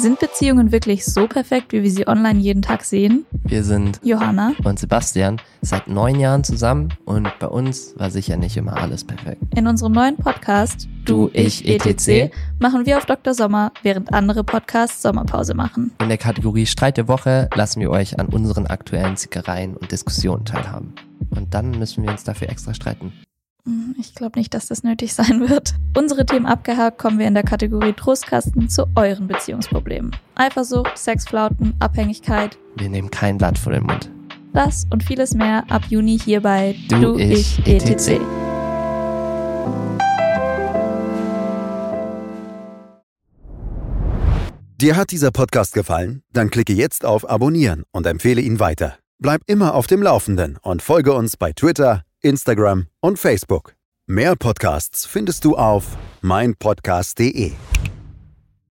Sind Beziehungen wirklich so perfekt, wie wir sie online jeden Tag sehen? Wir sind Johanna und Sebastian seit 9 Jahren zusammen und bei uns war sicher nicht immer alles perfekt. In unserem neuen Podcast Du, ich, etc. machen wir auf Dr. Sommer, während andere Podcasts Sommerpause machen. In der Kategorie Streit der Woche lassen wir euch an unseren aktuellen Zickereien und Diskussionen teilhaben. Und dann müssen wir uns dafür extra streiten. Ich glaube nicht, dass das nötig sein wird. Unsere Themen abgehakt, kommen wir in der Kategorie Trostkasten zu euren Beziehungsproblemen. Eifersucht, Sexflauten, Abhängigkeit. Wir nehmen kein Blatt vor den Mund. Das und vieles mehr ab Juni hier bei Du, ich, etc. Dir hat dieser Podcast gefallen? Dann klicke jetzt auf Abonnieren und empfehle ihn weiter. Bleib immer auf dem Laufenden und folge uns bei Twitter, Instagram und Facebook. Mehr Podcasts findest du auf meinpodcast.de.